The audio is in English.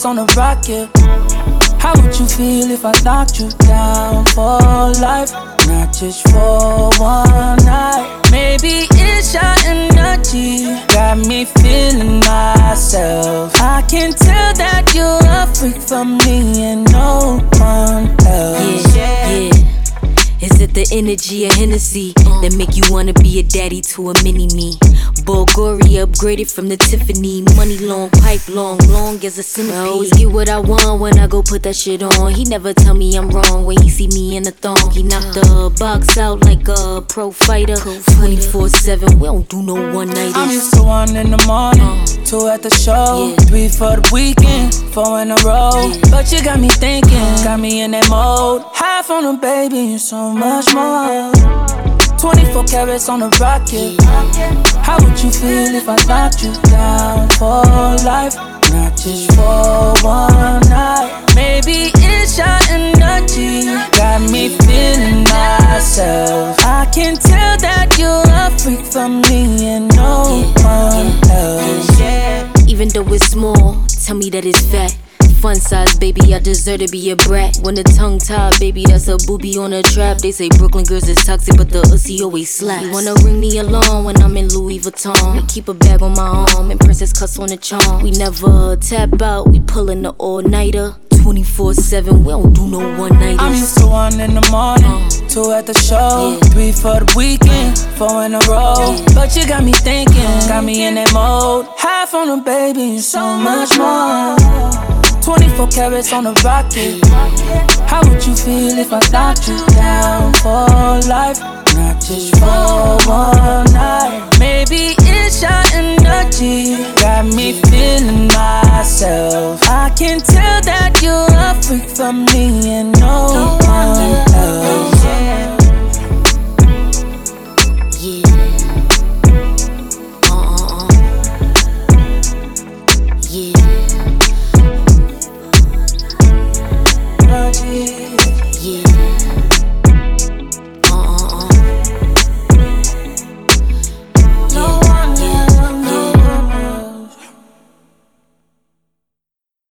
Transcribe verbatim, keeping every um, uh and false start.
carats on a rocket. How would you feel if I knocked you down for life? Not just for one night. Maybe it's your energy got me feeling myself. I can tell that you're a freak for me and no one else. Yeah, yeah. Is it the energy of Hennessy that make you wanna be a daddy to a mini-me? Bulgari upgraded from the Tiffany. Money long, pipe long, long as a centipede. I always get what I want when I go put that shit on. He never tell me I'm wrong when he see me in a thong. He knock the box out like a pro fighter. twenty-four seven, we don't do no one-nighters. I'm used to one in the morning, two at the show, yeah. three for the weekend, four in a row. Yeah. But you got me thinking, got me in that mode. Half on a baby and so much more. twenty-four carats on a rocket. How would you feel if I knocked you down for life? Not just for one night. Maybe it's your energy got me feeling myself. I can tell that you're a freak for me and no one else. Even though it's small, tell me that it's fat. Fun size, baby, I deserve to be a brat. When the tongue tied, baby, that's a booby on a trap. They say Brooklyn girls is toxic, but the ussy always slaps. You wanna ring me along when I'm in Louis Vuitton. I keep a bag on my arm and princess cuss on the charm. We never tap out, we pullin' the all-nighter. twenty-four seven, we don't do no one-nighters. I'm used to one in the morning, two at the show, yeah. three for the weekend, four in a row. Yeah. But you got me thinking, got me in that mode. Half on a baby and so much more. twenty-four carats on a rocket. How would you feel if I knocked you down for life? Not just for one night. Maybe it's your energy got me feeling myself. I can tell that you're a freak for me and no one else.